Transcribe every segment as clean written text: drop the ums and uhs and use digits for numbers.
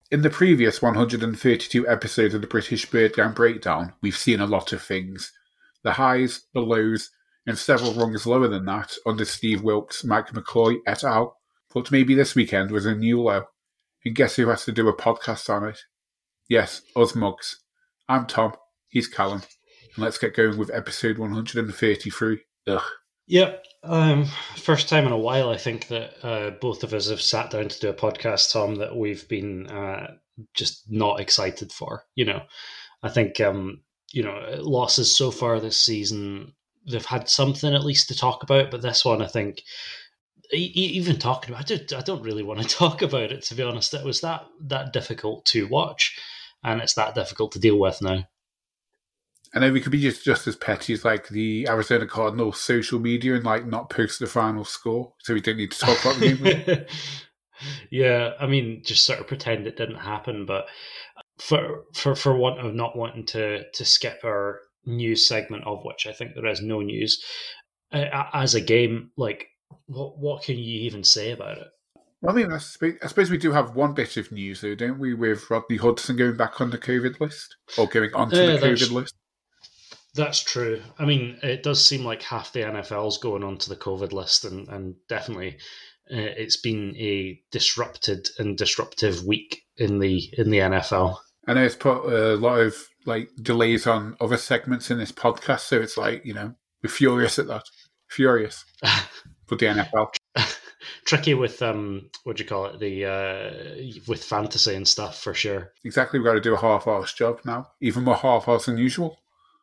In the previous 132 episodes of the British Bird Gang Breakdown, we've seen a lot of things. The highs, the lows, and several rungs lower than that under Steve Wilkes, Mike McCloy et al. But maybe this weekend was a new low. And guess who has to do a podcast on it? Yes, us mugs. I'm Tom, he's Callum, and let's get going with episode 133. Ugh. Yep. First time in a while, I think that both of us have sat down to do a podcast, Tom, that we've been just not excited for. I think, losses so far this season, they've had something at least to talk about, but this one, I think, even talking about it, I don't really want to talk about it, to be honest. It was that difficult to watch, and it's that difficult to deal with now. I know we could be just as petty as like the Arizona Cardinals social media and like not post the final score, so we don't need to talk about the game. Yeah, I mean, just sort of pretend it didn't happen. But for want of not wanting to skip our news segment, of which I think there is no news as a game, like what can you even say about it? Well, I mean, I suppose we do have one bit of news, though, don't we, with Rodney Hudson going back on the COVID list, or going onto the COVID list? That's true. I mean, it does seem like half the NFL's going onto the COVID list, and definitely it's been a disruptive week in the NFL. I know it's put a lot of like delays on other segments in this podcast, so it's like, we're furious at that. Furious for the NFL. Tricky with what do you call it? With fantasy and stuff, for sure. Exactly, we've got to do a half-arse job now, even more half-arse than usual.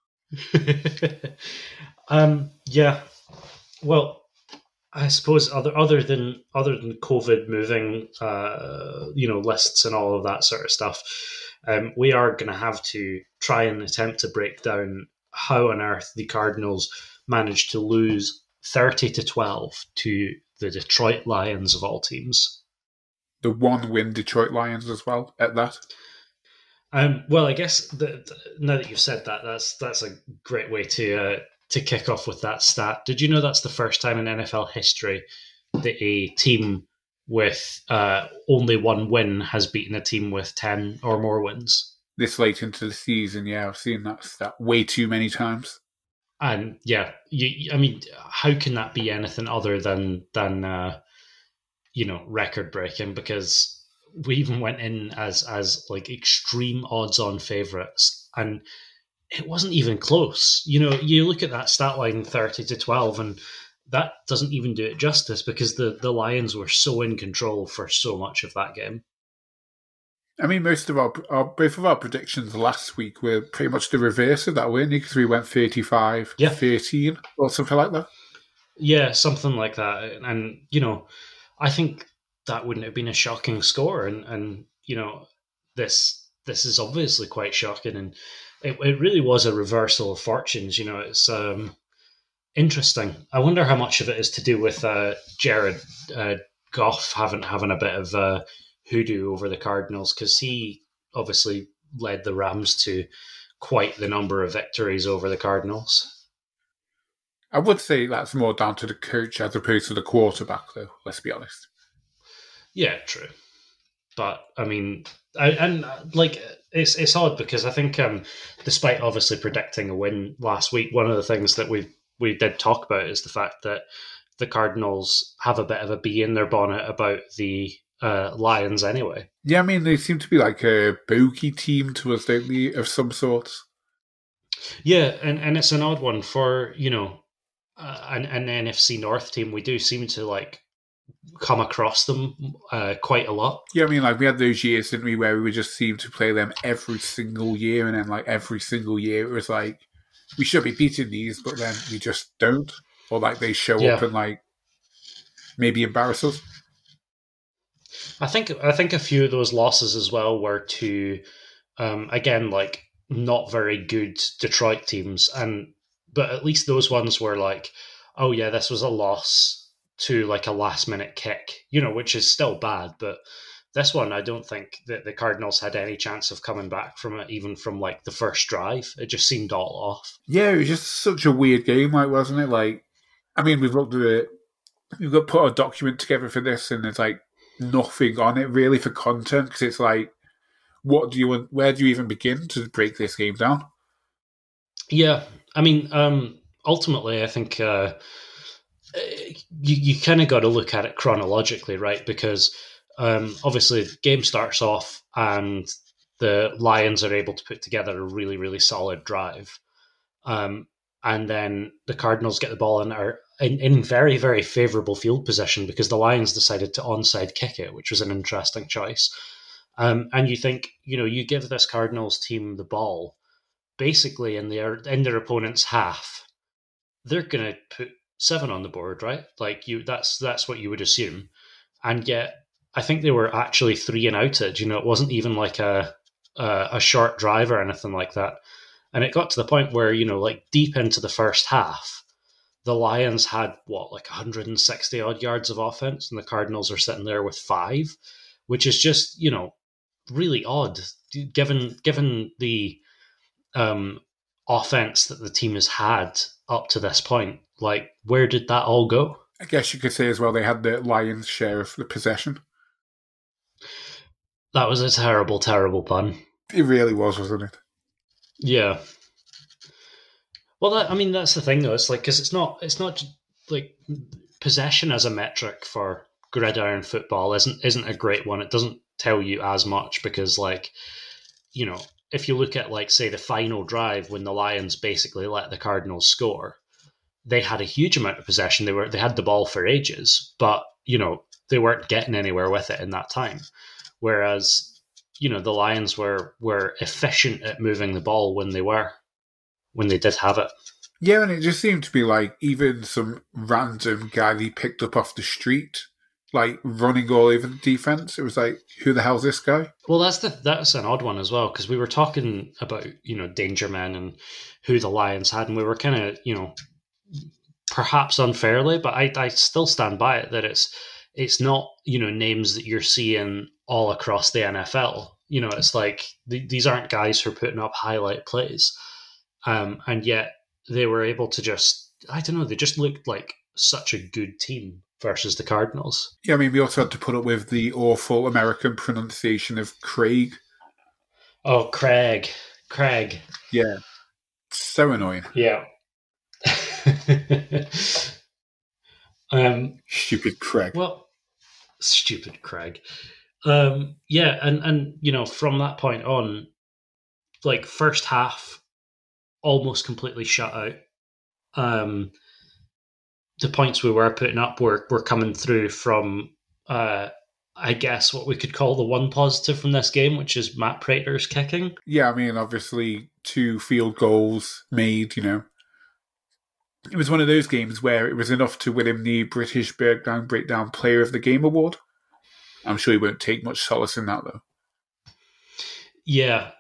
Yeah. Well, I suppose other than COVID moving, lists and all of that sort of stuff, we are going to have to try and attempt to break down how on earth the Cardinals managed to lose 30-12 to the Detroit Lions of all teams. The one-win Detroit Lions as well at that. Well, I guess now that you've said that, that's a great way to kick off with that stat. Did you know that's the first time in NFL history that a team with only one win has beaten a team with 10 or more wins? This late into the season, yeah, I've seen that stat way too many times. And yeah, I mean, how can that be anything other than record breaking? Because we even went in as like extreme odds-on favourites, and it wasn't even close. You look at that stat line 30-12, and that doesn't even do it justice because the Lions were so in control for so much of that game. I mean, most of both of our predictions last week were pretty much the reverse of that, weren't they? Because we went 35-13 or something like that. Yeah, something like that. And I think that wouldn't have been a shocking score, and this is obviously quite shocking, and it really was a reversal of fortunes. It's interesting. I wonder how much of it is to do with Jared Goff having a bit of hoodoo over the Cardinals, because he obviously led the Rams to quite the number of victories over the Cardinals. I would say that's more down to the coach as opposed to the quarterback, though, let's be honest. Yeah, true. But I mean, it's odd because I think, despite obviously predicting a win last week, one of the things that we did talk about is the fact that the Cardinals have a bit of a bee in their bonnet about the Lions anyway. Yeah, I mean, they seem to be like a bogey team to us, don't they, of some sort. Yeah, and it's an odd one for an NFC North team. We do seem to like come across them quite a lot. Yeah, I mean, like we had those years, didn't we, where we just seemed to play them every single year, and then like every single year it was like we should be beating these, but then we just don't, or like they show up and like maybe embarrass us. I think a few of those losses as well were to again, like not very good Detroit teams, but at least those ones were like, oh yeah, this was a loss to like a last minute kick, which is still bad, but this one I don't think that the Cardinals had any chance of coming back from it, even from like the first drive. It just seemed all off. Yeah, it was just such a weird game, like, wasn't it? Like, I mean, we've looked at it, we've got put a document together for this, and there's like nothing on it really for content, because it's like where do you even begin to break this game down? Yeah, I mean, ultimately, I think you kind of got to look at it chronologically, right? Because obviously, the game starts off and the Lions are able to put together a really, really solid drive. Um, and then the Cardinals get the ball and are in very, very favourable field position because the Lions decided to onside kick it, which was an interesting choice. And you think, you give this Cardinals team the ball basically in their opponent's half, they're going to put 7 on the board, right? Like that's what you would assume. And yet, I think they were actually 3 and outed. It wasn't even like a short drive or anything like that. And it got to the point where, like deep into the first half, the Lions had like 160 odd yards of offense, and the Cardinals are sitting there with 5, which is just, really odd given the offense that the team has had up to this point. Like, where did that all go? I guess you could say as well they had the Lions' share of the possession. That was a terrible, terrible pun. It really was, wasn't it? Yeah. Well, that's the thing, though. It's like, because it's not like possession as a metric for gridiron football isn't a great one. It doesn't tell you as much because, like, if you look at, like, say, the final drive when the Lions basically let the Cardinals score, they had a huge amount of possession. They had the ball for ages, but they weren't getting anywhere with it in that time. Whereas the Lions were efficient at moving the ball when they did have it. Yeah, and it just seemed to be like even some random guy they picked up off the street, like running all over the defense. It was like, who the hell's this guy? Well, that's an odd one as well, because we were talking about danger men and who the Lions had, and we were kind of perhaps unfairly, but I still stand by it that it's not names that you're seeing all across the NFL. It's like these aren't guys who are putting up highlight plays, and yet they were able to just, I don't know, they just looked like such a good team versus the Cardinals. Yeah, I mean, we also had to put up with the awful American pronunciation of Craig. Oh, Craig. Yeah, so annoying. Yeah. Stupid Craig. Well, stupid Craig. Yeah, and from that point on, like, first half almost completely shut out. The points we were putting up were coming through from I guess what we could call the one positive from this game, which is Matt Prater's kicking. Yeah, I mean, obviously 2 field goals made, It was one of those games where it was enough to win him the British Breakdown Player of the Game award. I'm sure he won't take much solace in that, though. Yeah.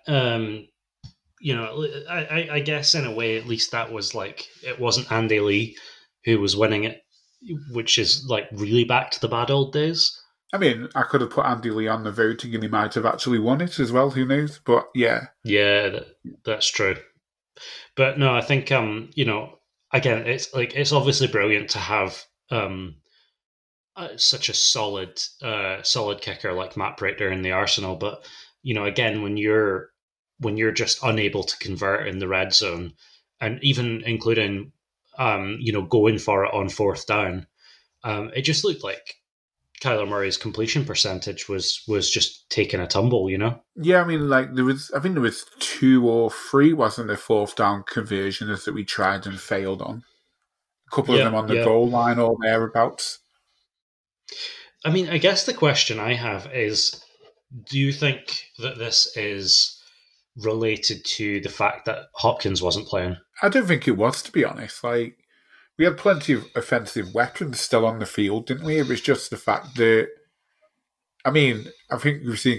I guess in a way, at least that was like, it wasn't Andy Lee who was winning it, which is like really back to the bad old days. I mean, I could have put Andy Lee on the voting and he might have actually won it as well, who knows? But yeah. Yeah, that's true. But no, I think, again, it's obviously brilliant to have such a solid kicker like Matt Prater in the arsenal. But, again, when you're just unable to convert in the red zone, and even including, going for it on 4th down, it just looked like Kyler Murray's completion percentage was just taking a tumble, Yeah, I mean, like, I think there was 2 or 3, wasn't there, 4th down conversions that we tried and failed on. A couple of them on the goal line or thereabouts. I mean, I guess the question I have is, do you think that this is related to the fact that Hopkins wasn't playing? I don't think it was, to be honest. Like, we had plenty of offensive weapons still on the field, didn't we? It was just the fact that, I mean, I think we've seen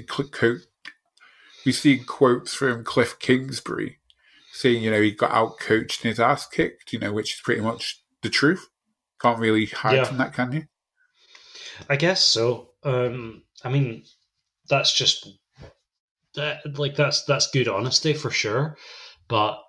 quotes from Cliff Kingsbury saying, he got out-coached and his ass kicked, which is pretty much the truth. Can't really hide from that, can you? I guess so. I mean, that's just that. Like, that's good honesty for sure. But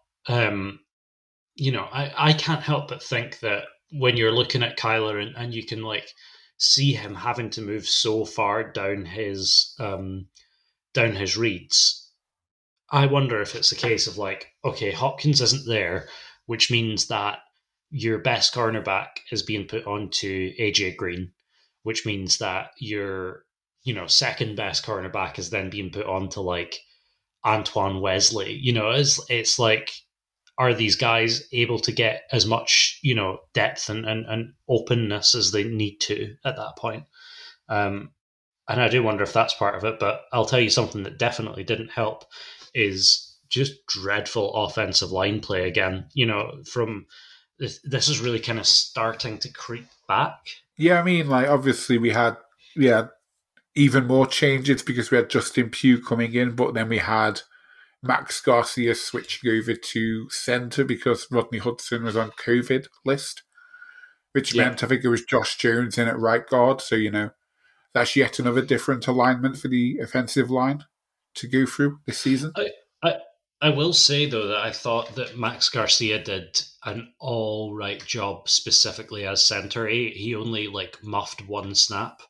I can't help but think that when you're looking at Kyler and you can, like, see him having to move so far down his down his reads, I wonder if it's a case of like, okay, Hopkins isn't there, which means that your best cornerback is being put onto AJ Green, which means that your, second best cornerback is then being put onto like Antoine Wesley. It's like, are these guys able to get as much, depth and openness as they need to at that point? And I do wonder if that's part of it. But I'll tell you something that definitely didn't help is just dreadful offensive line play again. From this is really kind of starting to creep back. Yeah, I mean, like, obviously we had even more changes because we had Justin Pugh coming in, but then we had Max Garcia switching over to centre because Rodney Hudson was on COVID list, which meant I think it was Josh Jones in at right guard. So, that's yet another different alignment for the offensive line to go through this season. I will say, though, that I thought that Max Garcia did an all right job specifically as centre. He only muffed one snap,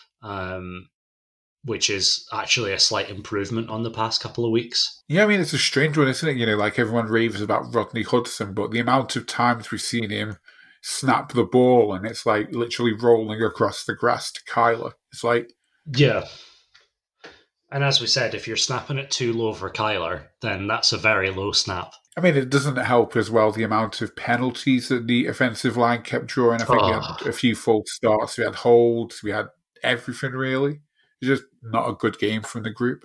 which is actually a slight improvement on the past couple of weeks. Yeah, I mean, it's a strange one, isn't it? Like everyone raves about Rodney Hudson, but the amount of times we've seen him snap the ball and it's like literally rolling across the grass to Kyler. It's like... Yeah. And as we said, if you're snapping it too low for Kyler, then that's a very low snap. I mean, it doesn't help as well the amount of penalties that the offensive line kept drawing. I think we had a few false starts, we had holds, we had everything really. It's just not a good game from the group.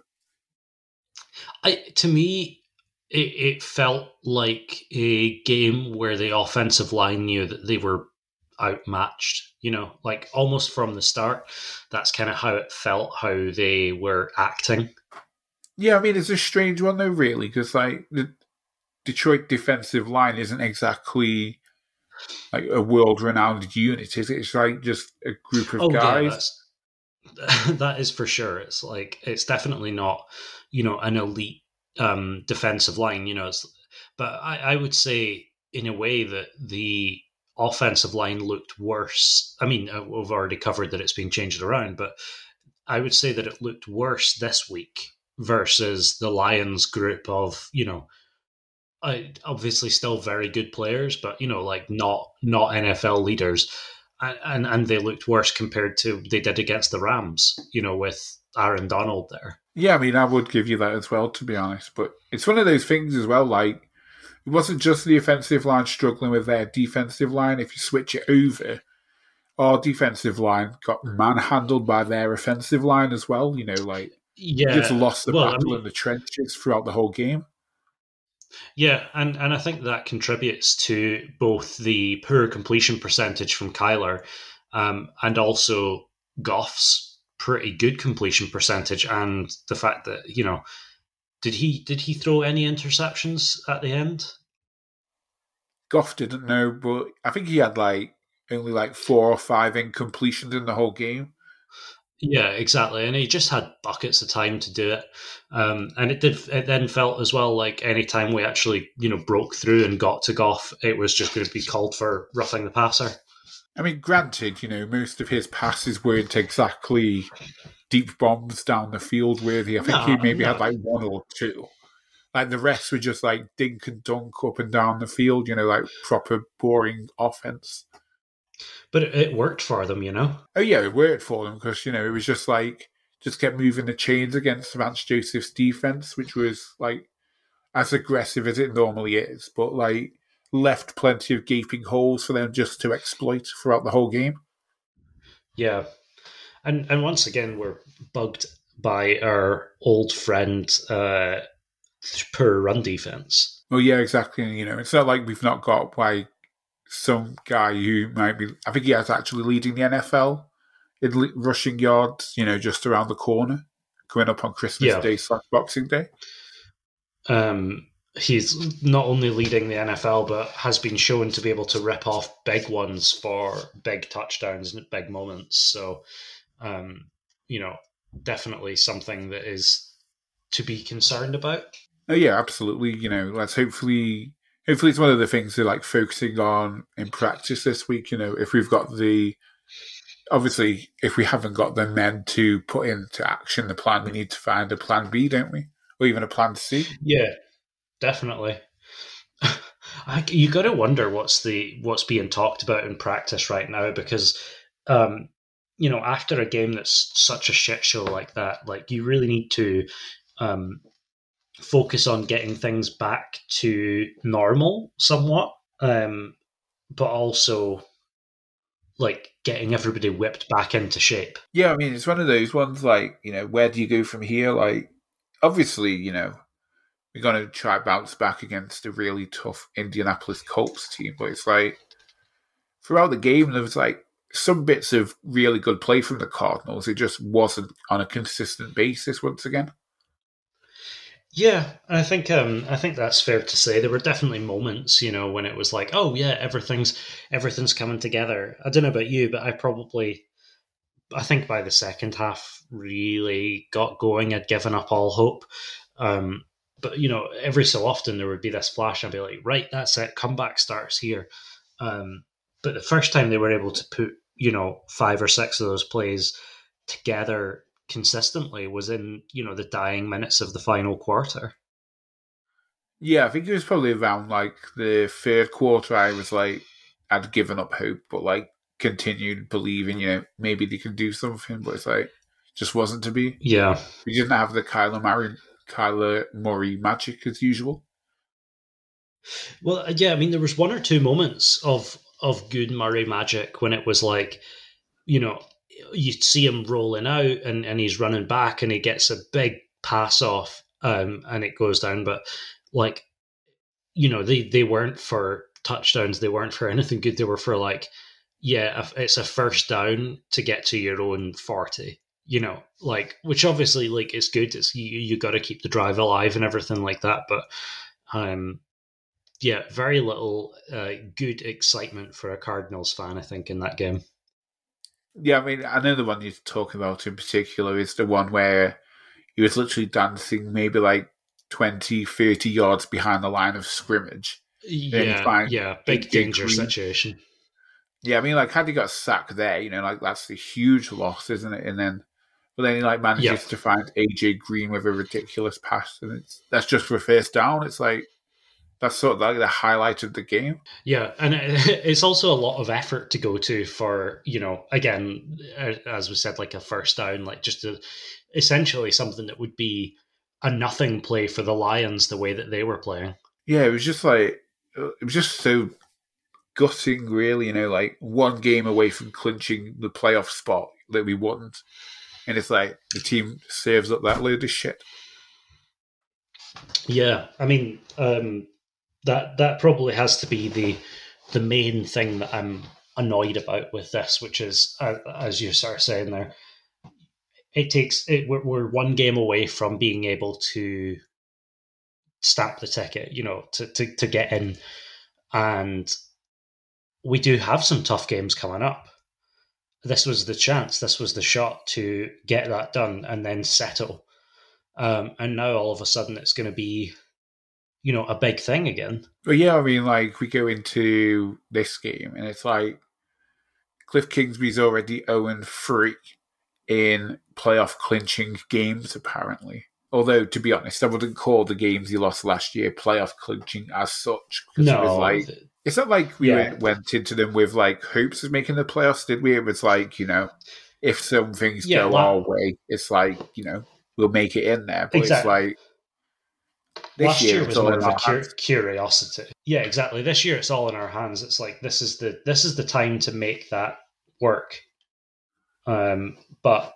To me, it felt like a game where the offensive line knew that they were outmatched, almost from the start. That's kind of how it felt, how they were acting. Yeah, I mean, it's a strange one though, really, because the Detroit defensive line isn't exactly like a world-renowned unit, is it? It's like just a group of guys. Yeah, that is for sure. It's definitely not, an elite defensive line, but I would say in a way that the offensive line looked worse. I mean, we've already covered that it's been changed around, but I would say that it looked worse this week versus the Lions group of, obviously still very good players, but, not NFL leaders. And they looked worse compared to they did against the Rams, with Aaron Donald there. Yeah, I mean, I would give you that as well, to be honest. But it's one of those things as well, like, it wasn't just the offensive line struggling with their defensive line. If you switch it over, our defensive line got manhandled by their offensive line as well. Just lost the battle in the trenches throughout the whole game. Yeah, and I think that contributes to both the poor completion percentage from Kyler and also Goff's pretty good completion percentage, and the fact that, did he throw any interceptions at the end? Goff didn't know, but I think he had only 4 or 5 incompletions in the whole game. Yeah, exactly, and he just had buckets of time to do it, and it then felt as well like any time we actually broke through and got to Goff, it was just going to be called for roughing the passer. I mean, granted, most of his passes weren't exactly deep bombs down the field worthy. I think he maybe had 1 or 2. The rest were just dink and dunk up and down the field, proper boring offense. But it worked for them, Oh yeah, it worked for them because, it was just just kept moving the chains against Vance Joseph's defense, which was as aggressive as it normally is, but left plenty of gaping holes for them just to exploit throughout the whole game. Yeah. And once again, we're bugged by our old friend, poor run defense. Well, yeah, exactly. It's not like we've not got some guy who might be, I think he is actually leading the NFL in rushing yards, just around the corner, coming up on Christmas Day / Boxing Day. He's not only leading the NFL, but has been shown to be able to rip off big ones for big touchdowns and big moments. So, definitely something that is to be concerned about. Oh yeah, absolutely. Let's hopefully it's one of the things they're focusing on in practice this week. If we've got the obviously, if we haven't got the men to put into action the plan, we need to find a plan B, don't we? Or even a plan C. Yeah, definitely. You got to wonder what's being talked about in practice right now, because after a game that's such a shit show like that, like you really need to um, focus on getting things back to normal somewhat, but also like getting everybody whipped back into shape. Yeah, I mean, it's one of those ones like, where do you go from here? Like, obviously, we're going to try bounce back against a really tough Indianapolis Colts team, but it's like throughout the game, there was like some bits of really good play from the Cardinals. It just wasn't on a consistent basis once again. Yeah, I think that's fair to say. There were definitely moments, when it was like, oh yeah, everything's coming together. I don't know about you, but I think by the second half really got going. I'd given up all hope. But every so often there would be this flash. I'd be like, right, that's it. Comeback starts here. But the first time they were able to put 5 or 6 of those plays together consistently was in the dying minutes of the final quarter. Yeah, I think it was probably around like the third quarter. I was like, I'd given up hope, but like continued believing, maybe they could do something. But it's like just wasn't to be. Yeah, we didn't have the Kyler Murray magic as usual. Well, yeah, I mean, there was 1 or 2 moments of good Murray magic when it was like, you see him rolling out and he's running back and he gets a big pass off and it goes down. But like, they weren't for touchdowns. They weren't for anything good. They were for like, yeah, it's a first down to get to your own 40. Like, which obviously like it's good. It's you got to keep the drive alive and everything like that. But yeah, very little good excitement for a Cardinals fan, I think, in that game. Yeah, I mean, I know the one you're talking about in particular is the one where he was literally dancing maybe like 20, 30 yards behind the line of scrimmage. Yeah, big danger situation. Yeah, I mean, like, had he got sacked there, like, that's a huge loss, isn't it? But then he, like, manages to find AJ Green with a ridiculous pass, and that's just for a first down. It's like, that's sort of like the highlight of the game. Yeah, and it's also a lot of effort to go to for, again, as we said, like a first down, like just essentially something that would be a nothing play for the Lions the way that they were playing. Yeah, it was just so gutting, really, like one game away from clinching the playoff spot that we wouldn't. And it's like the team saves up that load of shit. Yeah, I mean, that probably has to be the main thing that I'm annoyed about with this, which is, as you start saying there, we're one game away from being able to stamp the ticket, to get in, and we do have some tough games coming up. This was the chance, this was the shot to get that done and then settle. And now all of a sudden it's going to be, a big thing again. But yeah, I mean, like, we go into this game and it's like Cliff Kingsbury's already 0-3 in playoff clinching games, apparently. Although, to be honest, I wouldn't call the games he lost last year playoff clinching as such. No. It was like, it's not like we went into them with like hopes of making the playoffs, did we? It was like, if some things go our way, it's like, we'll make it in there. But exactly. It's like, last year was more of a curiosity. Yeah, exactly. This year it's all in our hands. It's like this is the time to make that work. But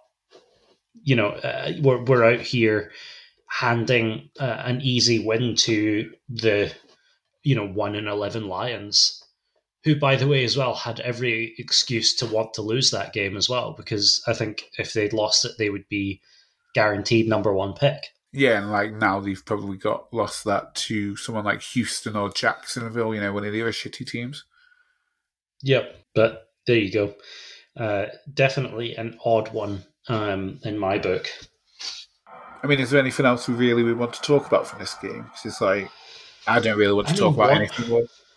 we're out here handing an easy win to the 1-11 Lions, who, by the way, as well had every excuse to want to lose that game as well, because I think if they'd lost it, they would be guaranteed number 1 pick. Yeah, and like now they've probably lost that to someone like Houston or Jacksonville, one of the other shitty teams. Yep, but there you go. Definitely an odd one in my book. I mean, is there anything else we want to talk about from this game? Because it's like, I don't really want to talk about anything more.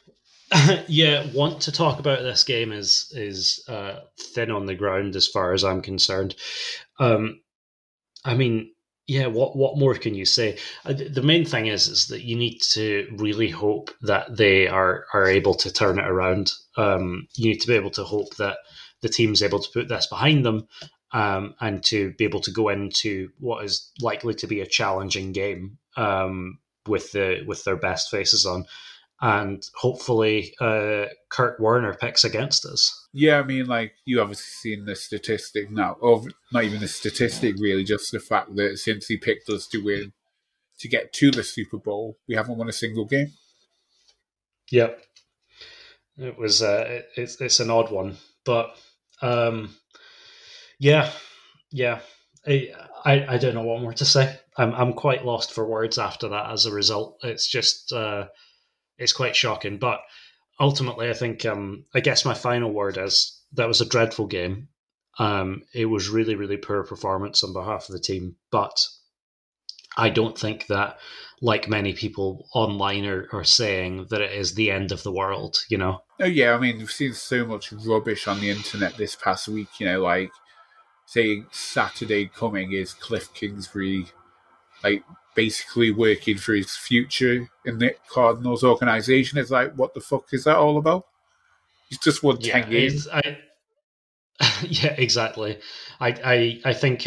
Yeah, want to talk about this game is thin on the ground as far as I'm concerned. Um, I mean, yeah, what more can you say? The main thing is that you need to really hope that they are able to turn it around. You need to be able to hope that the team's able to put this behind them, and to be able to go into what is likely to be a challenging game, with their best faces on, and hopefully Kurt Warner picks against us. Yeah, I mean, like, you obviously seen the statistic now, or not even the statistic, really, just the fact that since he picked us to win, to get to the Super Bowl, we haven't won a single game. Yep, it was. It's an odd one, but um, yeah, yeah. I don't know what more to say. I'm quite lost for words after that. As a result, it's just it's quite shocking. But ultimately, I think I guess my final word is that was a dreadful game. It was really really poor performance on behalf of the team, but I don't think that, like many people online are saying, that it is the end of the world. You know. Oh, yeah, I mean, we've seen so much rubbish on the internet this past week, like, saying Saturday coming is Cliff Kingsbury, like, basically working for his future in the Cardinals organization. It's like, what the fuck is that all about? He's just won Yeah, 10 games. yeah, exactly. I think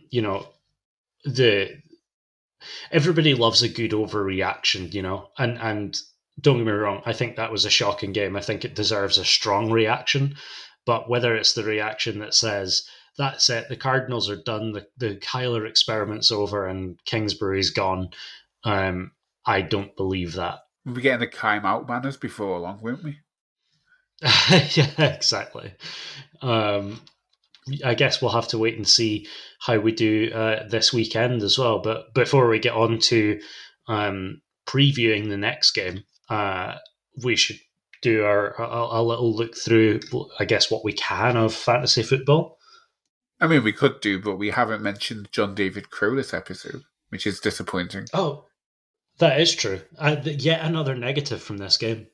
the everybody loves a good overreaction, and don't get me wrong, I think that was a shocking game. I think it deserves a strong reaction, but whether it's the reaction that says that's it, the Cardinals are done, the Kyler experiment's over, and Kingsbury's gone, I don't believe that. We'll be getting the Kime out banners before long, won't we? Yeah, exactly. Um, I guess we'll have to wait and see how we do this weekend as well. But before we get on to previewing the next game, we should do a little look through, I guess, what we can of fantasy football. I mean, we could do, but we haven't mentioned John David Crow this episode, which is disappointing. Oh, that is true. Yet another negative from this game.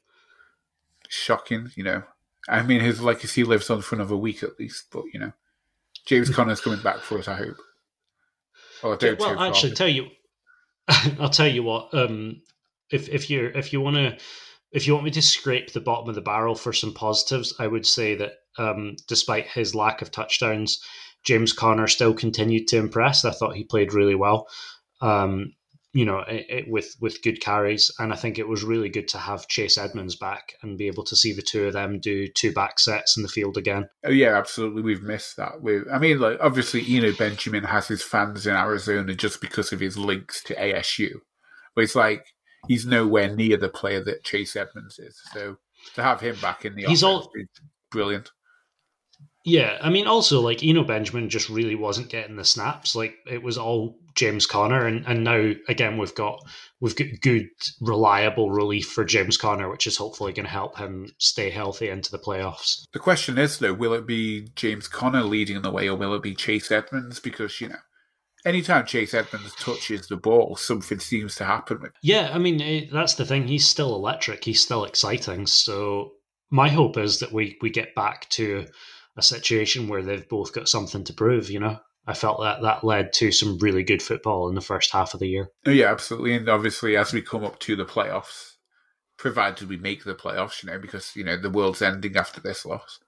Shocking. I mean, his legacy lives on for another week at least, but, James Conner's coming back for us, I hope. Or Yeah, well, actually, I'll tell you what. If you want to, if you want me to scrape the bottom of the barrel for some positives, I would say that despite his lack of touchdowns, James Conner still continued to impress. I thought he played really well. Um, with good carries, and I think it was really good to have Chase Edmonds back and be able to see the two of them do two back sets in the field again. Oh, yeah, absolutely. We've missed that. I mean, like, obviously, Benjamin has his fans in Arizona just because of his links to ASU. But it's like, he's nowhere near the player that Chase Edmonds is. So to have him back in the offense is brilliant. Yeah, I mean, also, like, Benjamin just really wasn't getting the snaps. Like, it was all James Conner, and now again we've got good, reliable relief for James Conner, which is hopefully going to help him stay healthy into the playoffs. The question is, though, will it be James Conner leading the way, or will it be Chase Edmonds? Because anytime Chase Edmonds touches the ball, something seems to happen with him. Yeah, I mean, that's the thing. He's still electric. He's still exciting. So my hope is that we get back to a situation where they've both got something to prove. I felt that led to some really good football in the first half of the year. Oh, yeah, absolutely. And obviously, as we come up to the playoffs, provided we make the playoffs, because, the world's ending after this loss.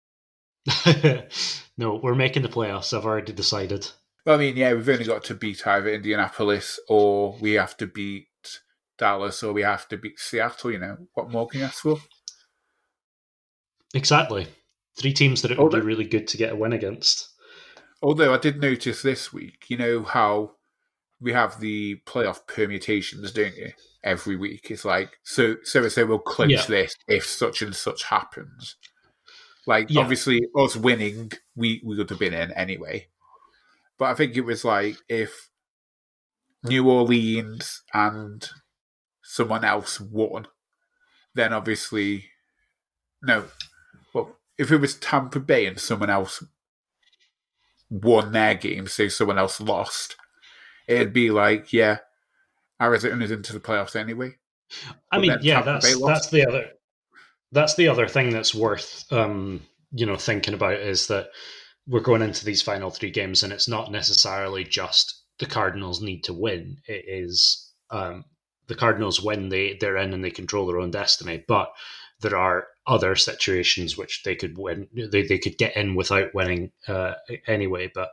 No, we're making the playoffs. I've already decided. Well, I mean, yeah, we've only got to beat either Indianapolis, or we have to beat Dallas, or we have to beat Seattle. What more can you ask for? Exactly. 3 teams that it would be really good to get a win against. Although I did notice this week, how we have the playoff permutations, don't you? Every week. It's like, so we'll clinch this if such and such happens. Like, obviously, us winning, we would have been in anyway. But I think it was like, if New Orleans and someone else won, then obviously, no. Well, if it was Tampa Bay and someone else won their game, so someone else lost, it'd be like, yeah, Arizona's into the playoffs anyway. I mean, yeah, that's the other. That's the other thing that's worth thinking about, is that we're going into these final three games, and it's not necessarily just the Cardinals need to win. It is the Cardinals win, they're in and they control their own destiny. But there are other situations which they could win. They could get in without winning anyway. But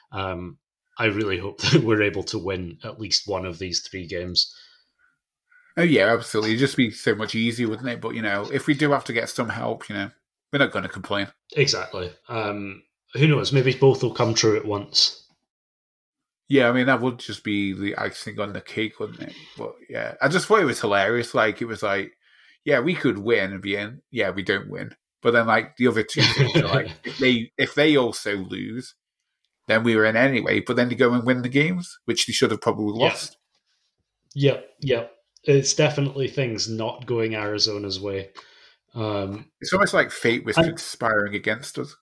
I really hope that we're able to win at least one of these three games. Oh yeah, absolutely. It'd just be so much easier, wouldn't it? But if we do have to get some help, we're not going to complain. Exactly. Who knows? Maybe both will come true at once. Yeah, I mean, that would just be the icing on the cake, wouldn't it? But yeah, I just thought it was hilarious. Like, it was like, yeah, we could win and be in. Yeah, we don't win. But then, like, the other two things are like, if they also lose, then we were in anyway. But then they go and win the games, which they should have probably lost. Yep. It's definitely things not going Arizona's way. It's almost like fate was conspiring against us.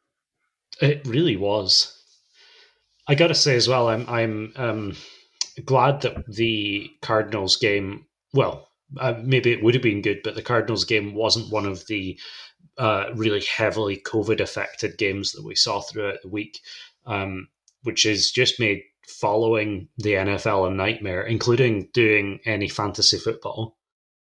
It really was. I got to say as well, I'm glad that the Cardinals game. Well, maybe it would have been good, but the Cardinals game wasn't one of the really heavily COVID affected games that we saw throughout the week, which has just made following the NFL a nightmare, including doing any fantasy football.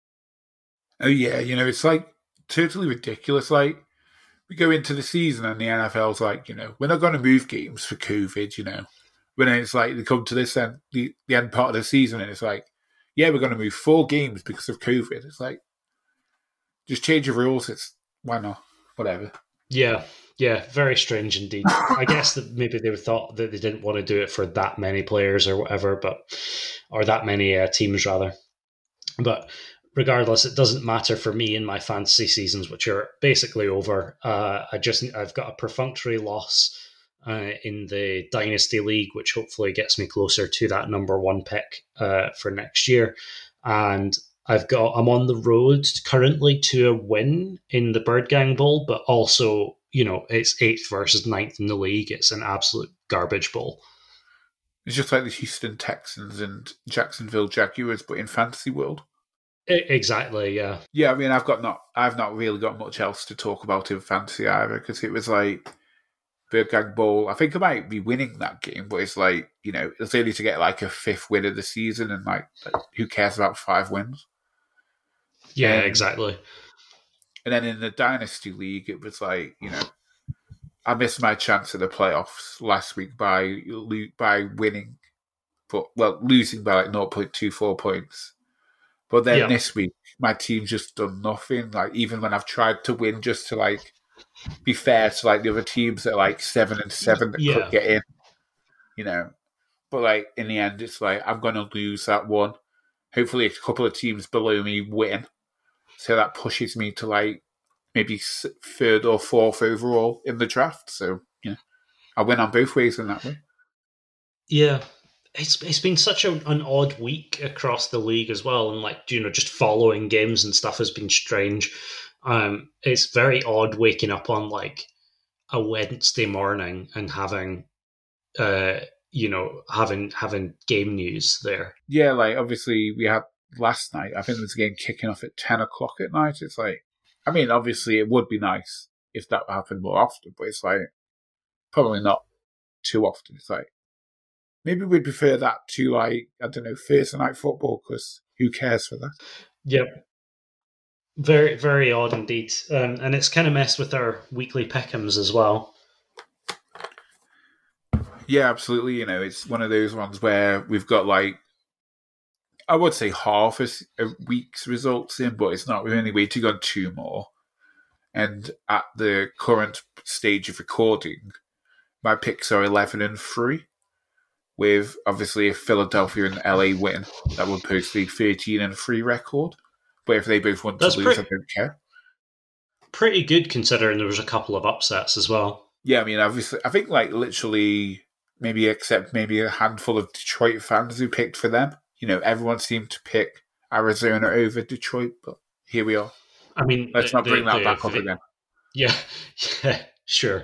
Oh yeah, it's like totally ridiculous. Like, we go into the season and the NFL's like, we're not going to move games for COVID, When it's like they come to this end, the end part of the season, and it's like, yeah, we're going to move 4 games because of COVID. It's like, just change the rules. It's why not? Whatever. Yeah, very strange indeed. I guess that maybe they thought that they didn't want to do it for that many players or whatever, or that many teams rather. But regardless, it doesn't matter for me in my fantasy seasons, which are basically over. I've got a perfunctory loss in the Dynasty League, which hopefully gets me closer to that number 1 pick for next year. And I'm on the road currently to a win in the Bird Gang Bowl, but also, it's 8th versus 9th in the league. It's an absolute garbage bowl. It's just like the Houston Texans and Jacksonville Jaguars, but in fantasy world. Exactly, yeah. Yeah, I mean, I've not really got much else to talk about in fantasy either, because it was like Bird Gang Bowl. I think I might be winning that game, but it's like, it's only to get like a 5th win of the season, and like who cares about 5 wins? Yeah, exactly. And then in the Dynasty League, it was like, I missed my chance at the playoffs last week by winning, losing by like 0.24 points. But then this week, my team's just done nothing. Like, even when I've tried to win just to like be fair to like the other teams that are like 7-7 that could get in, But like in the end, it's like I'm going to lose that one. Hopefully, a couple of teams below me win, so that pushes me to like maybe 3rd or 4th overall in the draft. So I win on both ways in that way. Yeah. It's been such an odd week across the league as well, and like just following games and stuff has been strange. It's very odd waking up on like a Wednesday morning and having having game news there. Yeah, like obviously we had last night. I think there was a game kicking off at 10 o'clock at night. It's like, I mean, obviously it would be nice if that happened more often, but it's like probably not too often. It's like, maybe we'd prefer that to, like, I don't know, Thursday night football, because who cares for that? Yep. Very, very odd indeed. And it's kind of messed with our weekly pick'ems as well. Yeah, absolutely. It's one of those ones where we've got, like, I would say half a week's results in, but it's not. We're only waiting on 2 more. And at the current stage of recording, my picks are 11-3. With obviously if Philadelphia and LA win, that would post the 13-3 record. But if they both want to lose, I don't care. Pretty good considering there was a couple of upsets as well. Yeah, I mean, obviously, I think like literally except maybe a handful of Detroit fans who picked for them. Everyone seemed to pick Arizona over Detroit, but here we are. I mean, let's not bring that back up again. Yeah, sure.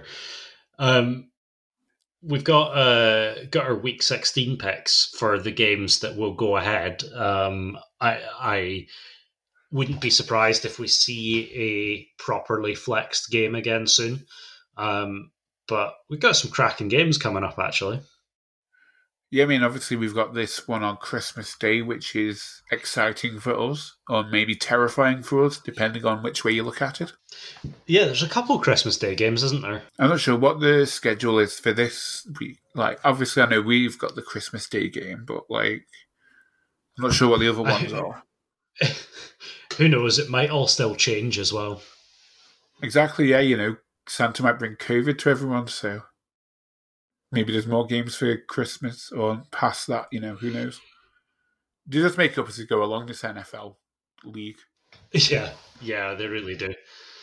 We've got our week 16 picks for the games that will go ahead. wouldn't be surprised if we see a properly flexed game again soon. But we've got some cracking games coming up, actually. Yeah, I mean, obviously we've got this one on Christmas Day, which is exciting for us, or maybe terrifying for us, depending on which way you look at it. Yeah, there's a couple Christmas Day games, isn't there? I'm not sure what the schedule is for this week. Like, obviously I know we've got the Christmas Day game, but, like, I'm not sure what the other ones are. Who knows? It might all still change as well. Exactly, yeah, you know, Santa might bring COVID to everyone, so maybe there's more games for Christmas or past that, you know, who knows. Do just make up as you go along this NFL league. Yeah, they really do.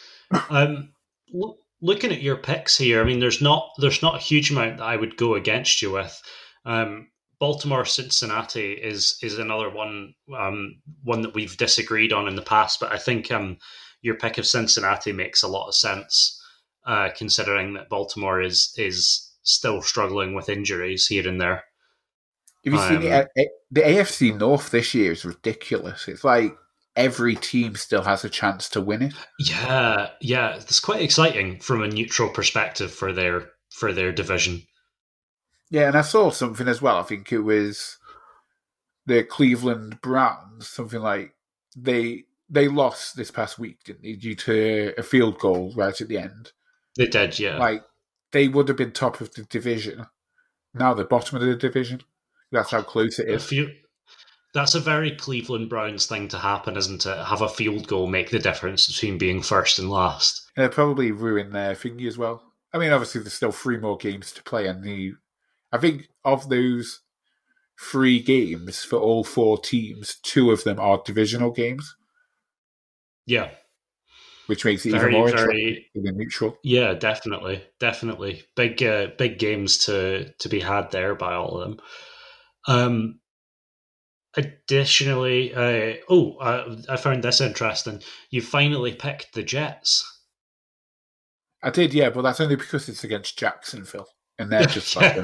Looking at your picks here, I mean, there's not a huge amount that I would go against you with. Baltimore Cincinnati is another one that we've disagreed on in the past, but I think your pick of Cincinnati makes a lot of sense, considering that Baltimore is still struggling with injuries here and there. Have you seen the AFC North this year is ridiculous. It's like every team still has a chance to win it. Yeah, it's quite exciting from a neutral perspective for their division. Yeah, and I saw something as well. I think it was the Cleveland Browns, something like they lost this past week, didn't they, due to a field goal right at the end. They did, yeah. Like, they would have been top of the division. Now they're bottom of the division. That's how close it is. That's a very Cleveland Browns thing to happen, isn't it? Have a field goal make the difference between being first and last. And it'll probably ruin their thingy as well. I mean, obviously, there's still 3 more games to play, and I think of those 3 games for all 4 teams, 2 of them are divisional games. Yeah. Which makes it even more interesting than neutral. Yeah, definitely. Big games to be had there by all of them. Additionally, I found this interesting. You finally picked the Jets. I did, yeah, but that's only because it's against Jacksonville. And they're just like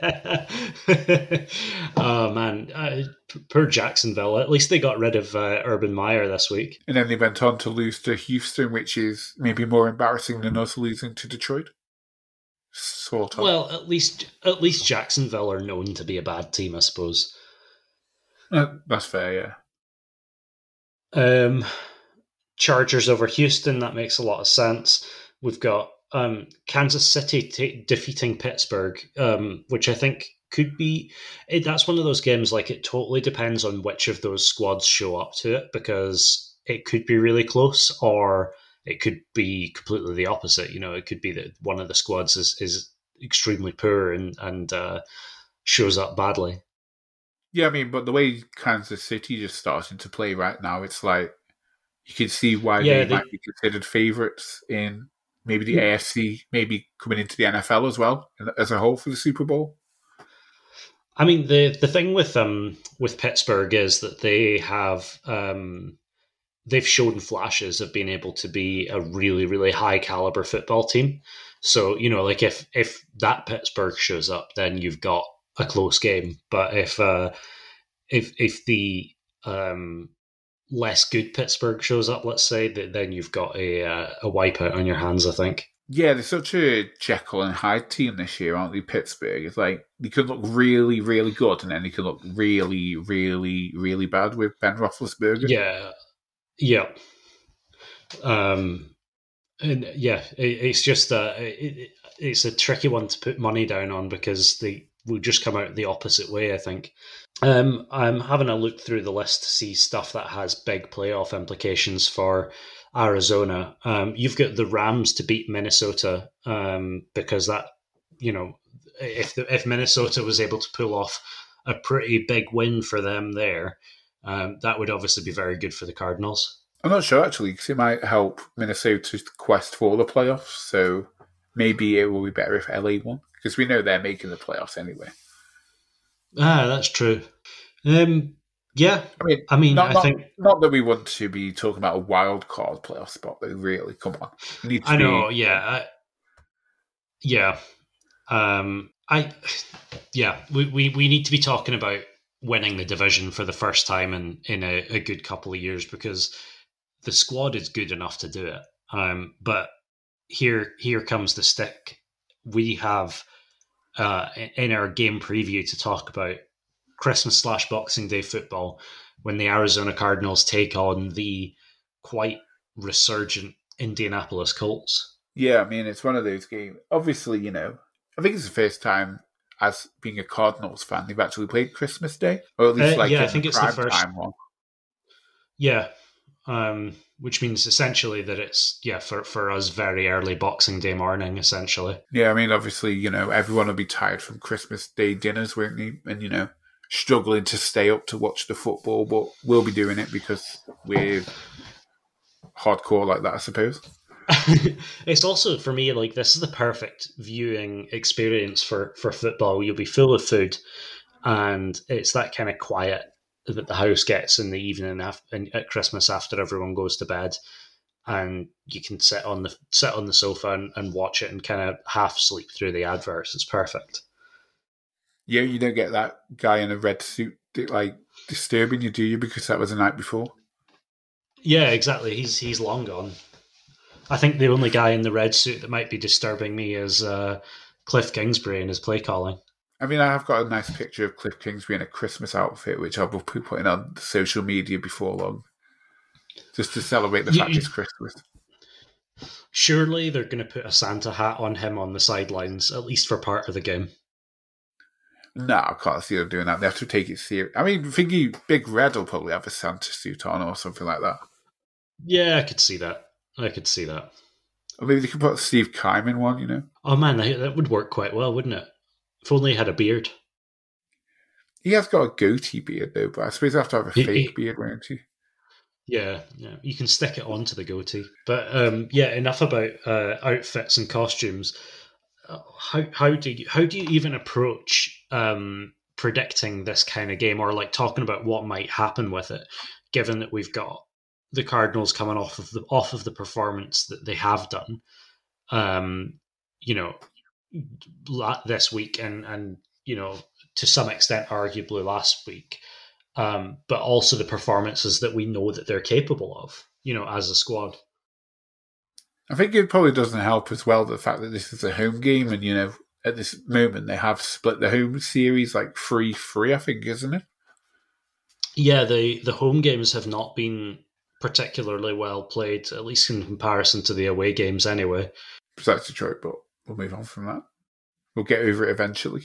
oh, man. Poor Jacksonville. At least they got rid of Urban Meyer this week. And then they went on to lose to Houston, which is maybe more embarrassing than us losing to Detroit. Sort of. Well, at least Jacksonville are known to be a bad team, I suppose. That's fair, yeah. Chargers over Houston, that makes a lot of sense. We've got Kansas City defeating Pittsburgh, which I think could be... That's one of those games, like, it totally depends on which of those squads show up to it, because it could be really close, or it could be completely the opposite. You know, it could be that one of the squads is extremely poor and shows up badly. Yeah, I mean, but the way Kansas City just starting to play right now, it's like you can see why they might be considered favourites in maybe the AFC, maybe coming into the NFL as well, as a whole for the Super Bowl. I mean, the thing with Pittsburgh is that they have they've shown flashes of being able to be a really, really high caliber football team. So, you know, like if that Pittsburgh shows up, then you've got a close game. But if the less good Pittsburgh shows up, let's say, then you've got a wipeout on your hands, I think. Yeah, they're such a Jekyll and Hyde team this year, aren't they, Pittsburgh? It's like, they could look really, really good, and then they could look really, really, really bad with Ben Roethlisberger. Yeah. And yeah, it's just it's a tricky one to put money down on, because they will just come out the opposite way, I think. I'm having a look through the list to see stuff that has big playoff implications for Arizona. You've got the Rams to beat Minnesota, because that, you know, if Minnesota was able to pull off a pretty big win for them there, that would obviously be very good for the Cardinals. I'm not sure, actually, because it might help Minnesota's quest for the playoffs, so maybe it will be better if LA won, because we know they're making the playoffs anyway. That's true. Yeah, I think not that we want to be talking about a wild card playoff spot, though. Really, come on. I know. Yeah. We need to be talking about winning the division for the first time in a good couple of years, because the squad is good enough to do it. But here comes the stick. We have in our game preview to talk about Christmas/Boxing Day football when the Arizona Cardinals take on the quite resurgent Indianapolis Colts. Yeah, I mean, it's one of those games. Obviously, I think it's the first time as being a Cardinals fan they've actually played Christmas Day, or at least I think it's the first time one. Yeah, which means essentially that it's for us very early Boxing Day morning, essentially. Yeah, I mean, obviously, everyone will be tired from Christmas Day dinners, won't they? And struggling to stay up to watch the football, but we'll be doing it because we're hardcore like that, I suppose. It's also, for me, like, this is the perfect viewing experience for football. You'll be full of food, and it's that kind of quiet that the house gets in the evening at Christmas after everyone goes to bed, and you can sit on the sofa and watch it and kind of half sleep through the adverts. It's perfect. Yeah, you don't get that guy in a red suit like disturbing you, do you? Because that was the night before. Yeah, exactly. He's long gone. I think the only guy in the red suit that might be disturbing me is Cliff Kingsbury in his play calling. I mean, I have got a nice picture of Cliff Kingsbury in a Christmas outfit, which I will be putting on social media before long, just to celebrate the fact it's Christmas. Surely they're going to put a Santa hat on him on the sidelines, at least for part of the game. No, I can't see them doing that. They have to take it serious. I mean, thinking Big Red will probably have a Santa suit on or something like that. Yeah, I could see that. Or maybe they could put Steve Keim in one, Oh man, that would work quite well, wouldn't it? If only he had a beard. He has got a goatee beard, though, but I suppose I have to have a fake beard, won't he? Yeah, you can stick it onto the goatee. But enough about outfits and costumes. How do you even approach predicting this kind of game, or like talking about what might happen with it, given that we've got the Cardinals coming off of the performance that they have done, this week and to some extent arguably last week, but also the performances that we know that they're capable of, as a squad. I think it probably doesn't help as well the fact that this is a home game, and at this moment they have split the home series like 3-3, I think, isn't it? Yeah, the home games have not been particularly well played, at least in comparison to the away games anyway. That's true, but we'll move on from that. We'll get over it eventually.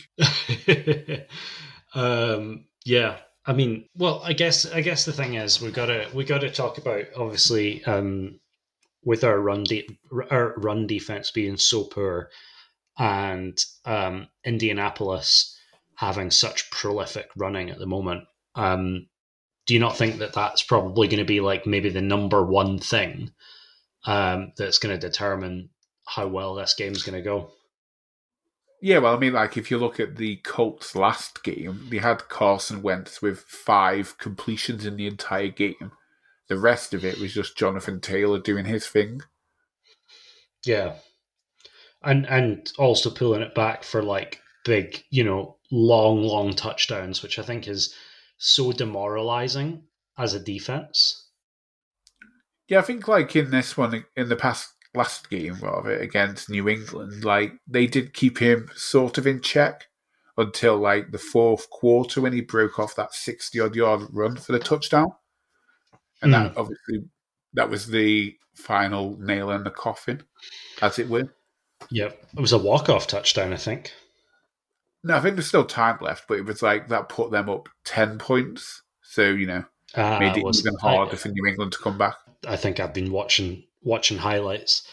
Yeah, I mean, well, I guess the thing is we got to talk about, obviously, with our run defense being so poor, and Indianapolis having such prolific running at the moment. Do you not think that that's probably going to be like maybe the number one thing that's going to determine how well this game's going to go? Yeah, well, I mean, like, if you look at the Colts last game, they had Carson Wentz with 5 completions in the entire game. The rest of it was just Jonathan Taylor doing his thing. Yeah. And also pulling it back for, like, big, long touchdowns, which I think is so demoralizing as a defense. Yeah, I think, like, in this one, in the last game, rather, against New England, like, they did keep him sort of in check until, like, the fourth quarter when he broke off that 60-odd yard run for the touchdown. And that, obviously, that was the final nail in the coffin, as it were. Yep. It was a walk-off touchdown, I think. No, I think there's still time left, but it was like that put them up 10 points. So, made it even harder for New England to come back. I think I've been watching highlights.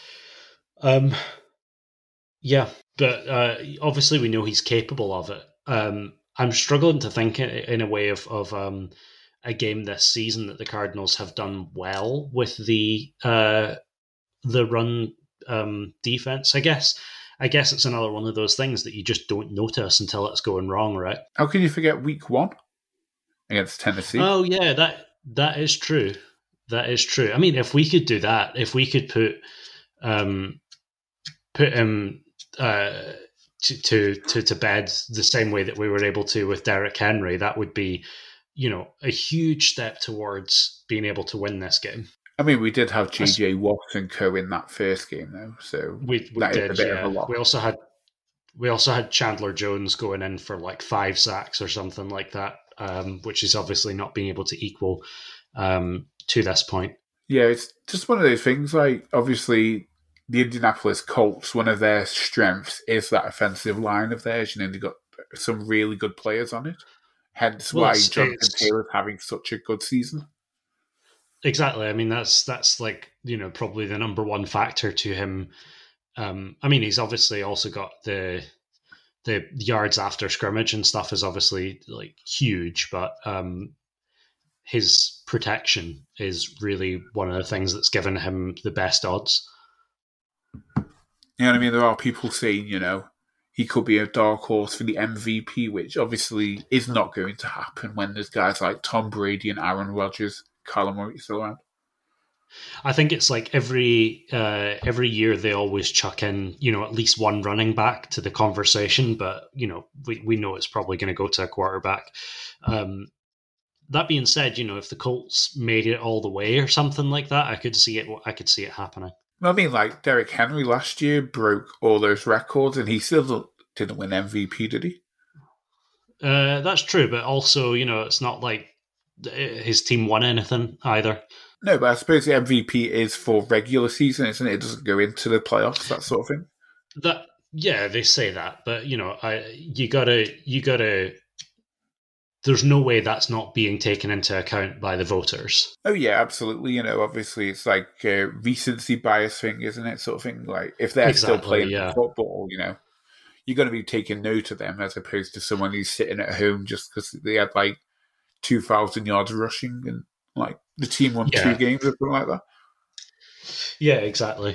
Yeah, but obviously we know he's capable of it. I'm struggling to think in a way of a game this season that the Cardinals have done well with the run defense. I guess it's another one of those things that you just don't notice until it's going wrong, right? How can you forget week 1 against Tennessee? Oh yeah, that is true. That is true. I mean, if we could do that, if we could put him to bed the same way that we were able to with Derrick Henry, that would be, a huge step towards being able to win this game. I mean, we did have JJ Watt and co in that first game, though, so We that is did, a bit of a yeah. loss. We also had Chandler Jones going in for like 5 sacks or something like that, which is obviously not being able to equal to this point. Yeah, it's just one of those things. Like, obviously, the Indianapolis Colts, one of their strengths is that offensive line of theirs. You know, they've got some really good players on it. Hence Well, why Jonathan Taylor's having such a good season. Exactly. I mean, that's like, probably the number one factor to him. I mean, he's obviously also got the yards after scrimmage and stuff is obviously like huge, but his protection is really one of the things that's given him the best odds. You know what I mean? There are people saying, he could be a dark horse for the MVP, which obviously is not going to happen when there's guys like Tom Brady and Aaron Rodgers, Kyler Murray still around. I think it's like every year they always chuck in, at least one running back to the conversation, but we know it's probably going to go to a quarterback. That being said, if the Colts made it all the way or something like that, I could see it happening. I mean, like Derrick Henry last year broke all those records, and he still didn't win MVP, did he? That's true, but also, it's not like his team won anything either. No, but I suppose the MVP is for regular season, isn't it? It doesn't go into the playoffs, that sort of thing. Yeah, they say that, but you gotta. There's no way that's not being taken into account by the voters. Oh yeah, absolutely. Obviously it's like a recency bias thing, isn't it? Sort of thing. Like if they're still playing football, you're going to be taking note of them as opposed to someone who's sitting at home just because they had like 2,000 yards rushing and like the team won 2 games or something like that. Yeah, exactly.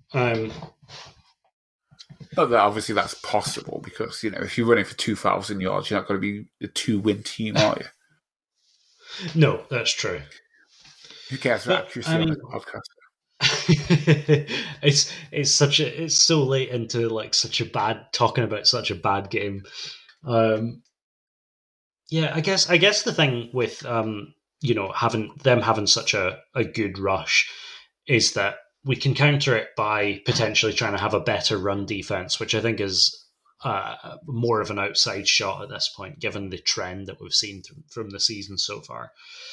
Not that obviously that's possible because, if you're running for 2,000 yards, you're not going to be a 2-win team, are you? No, that's true. Who cares about accuracy on a podcast? It's so late into like talking about such a bad game. Yeah, I guess the thing with having such a good rush is that we can counter it by potentially trying to have a better run defense, which I think is more of an outside shot at this point, given the trend that we've seen from the season so far.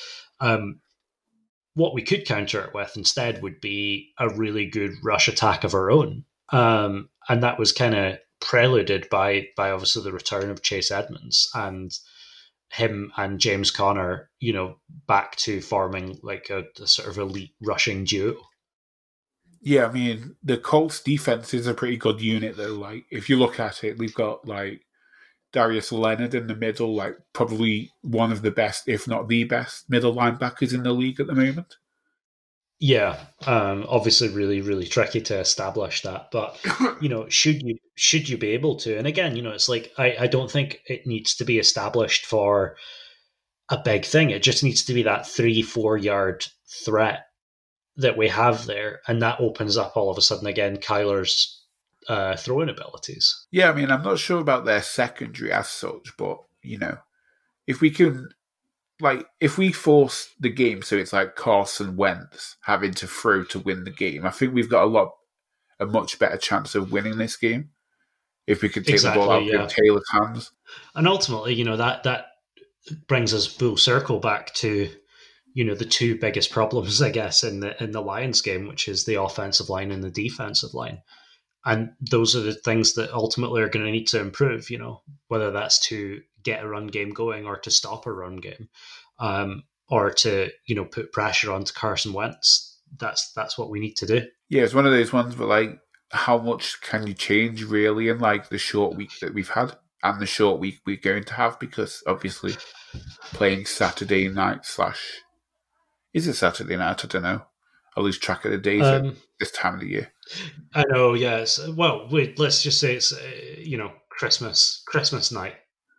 What we could counter it with instead would be a really good rush attack of our own. And that was kind of preluded by obviously the return of Chase Edmonds and him and James Conner, back to forming like a sort of elite rushing duo. Yeah, I mean, the Colts defense is a pretty good unit though. Like, if you look at it, we've got like Darius Leonard in the middle, like probably one of the best, if not the best, middle linebackers in the league at the moment. Yeah, obviously really, really tricky to establish that. But, should you be able to? And again, it's like, I don't think it needs to be established for a big thing. It just needs to be that 3-4 yard threat that we have there. And that opens up all of a sudden, again, Kyler's throwing abilities. Yeah, I mean, I'm not sure about their secondary as such, but, if we can... Like, if we force the game so it's like Carson Wentz having to throw to win the game, I think we've got a much better chance of winning this game if we could take the ball out of Taylor's hands. And ultimately, that brings us full circle back to, the 2 biggest problems, I guess, in the Lions game, which is the offensive line and the defensive line. And those are the things that ultimately are going to need to improve, whether that's to get a run game going or to stop a run game, or to, put pressure onto Carson Wentz. That's what we need to do. Yeah, it's one of those ones, but like, how much can you change really in like the short week that we've had and the short week we're going to have? Because obviously playing Saturday night / is it Saturday night? I don't know. I lose track of the days at this time of the year. I know, yes. Well, let's just say it's Christmas night.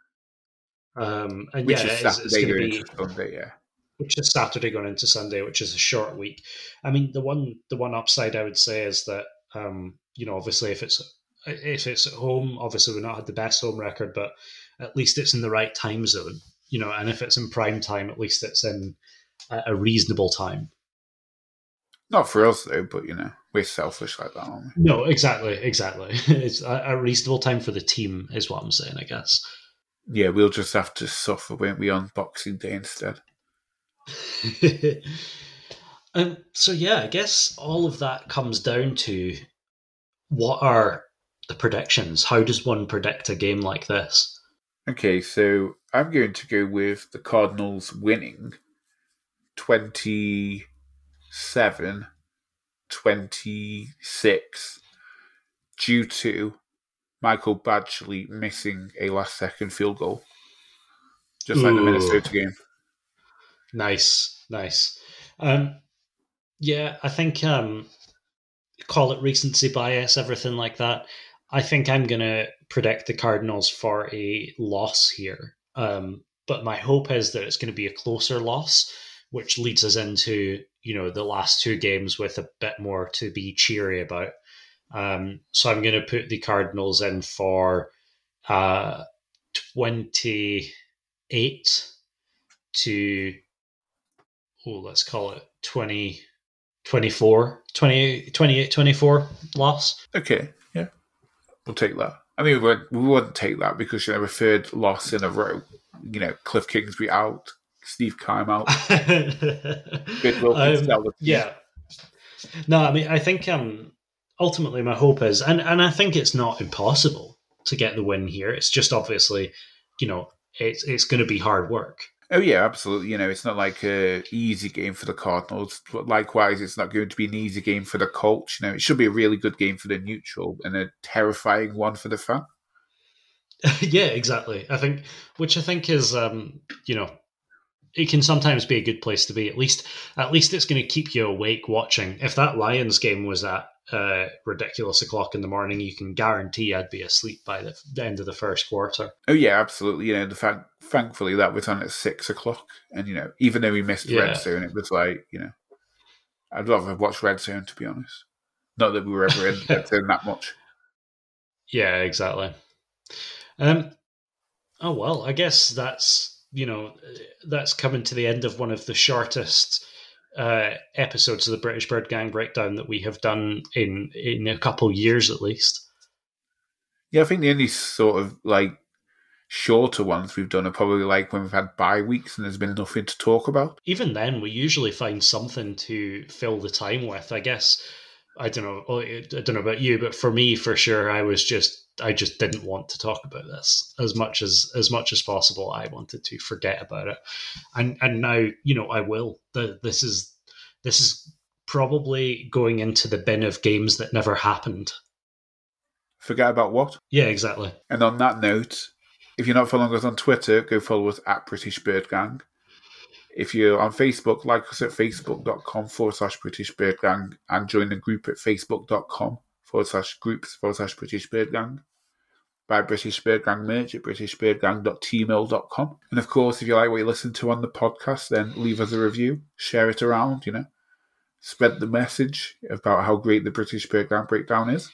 And which is Saturday going into Sunday, yeah. Which is Saturday going into Sunday, which is a short week. I mean, the one upside I would say is that obviously if it's at home, obviously we've not had the best home record, but at least it's in the right time zone. And if it's in prime time, at least it's in a reasonable time. Not for us, though, but, we're selfish like that, aren't we? No, exactly. It's a reasonable time for the team, is what I'm saying, I guess. Yeah, we'll just have to suffer, won't we, on Boxing Day instead? So, yeah, I guess all of that comes down to what are the predictions? How does one predict a game like this? Okay, so I'm going to go with the Cardinals winning 27-26 due to Michael Badgley missing a last-second field goal, just like the Minnesota game. Nice. Yeah, I think call it recency bias, everything like that. I think I'm going to predict the Cardinals for a loss here. But my hope is that it's going to be a closer loss, which leads us into, the last two games with a bit more to be cheery about. So I'm going to put the Cardinals in for 28 to, let's call it 28-24 loss. Okay, yeah. We'll take that. I mean, we wouldn't take that because, a third loss in a row. Cliff Kingsbury out, Steve Keim out. Good yeah. No, I mean, I think ultimately my hope is, and I think it's not impossible to get the win here. It's just obviously, it's going to be hard work. Oh, yeah, absolutely. It's not like an easy game for the Cardinals, but likewise, it's not going to be an easy game for the Colts. It should be a really good game for the neutral and a terrifying one for the fan. Yeah, exactly. Which I think is, it can sometimes be a good place to be. At least it's going to keep you awake watching. If that Lions game was at ridiculous o'clock in the morning, you can guarantee I'd be asleep by the end of the first quarter. Oh yeah, absolutely. Thankfully that was on at 6 o'clock, and even though we missed Red Zone, it was like I'd rather have watched Red Zone, to be honest. Not that we were ever in Red Zone that much. Yeah, exactly. Oh well, I guess that's that's coming to the end of one of the shortest episodes of the British Bird Gang Breakdown that we have done in a couple years at least. Yeah, I think the only sort of shorter ones we've done are probably when we've had bye weeks and there's been nothing to talk about. Even then, we usually find something to fill the time with. I guess I don't know about you, but for me, for sure, I just didn't want to talk about this as much as possible. I wanted to forget about it, and now I will. This is probably going into the bin of games that never happened. Forget about what? Yeah, exactly. And on that note, if you're not following us on Twitter, go follow us at British Bird Gang. If you're on Facebook, like us at facebook.com/British Bird Gang and join the group at facebook.com/groups/British Bird Gang. Buy British Bird Gang merch at britishbirdgang.tmail.com. And of course, if you like what you listen to on the podcast, then leave us a review, share it around, spread the message about how great the British Bird Gang Breakdown is.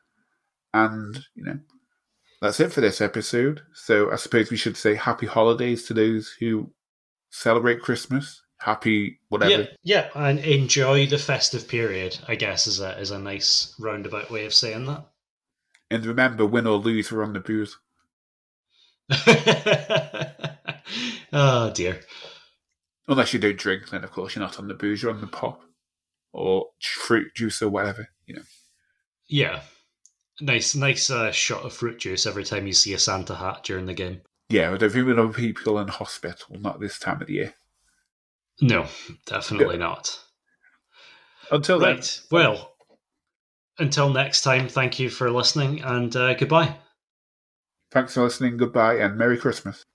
And, that's it for this episode. So I suppose we should say happy holidays to those who celebrate Christmas. Happy whatever. Yeah, and enjoy the festive period, I guess, is a nice roundabout way of saying that. And remember, win or lose, we're on the booze. Oh, dear. Unless you don't drink, then of course you're not on the booze, you're on the pop. Or fruit juice or whatever, Yeah. Nice shot of fruit juice every time you see a Santa hat during the game. Yeah, I don't think we know people in hospital, not this time of the year. No, definitely not. Until then. Right, well, until next time, thank you for listening and goodbye. Thanks for listening, goodbye, and Merry Christmas.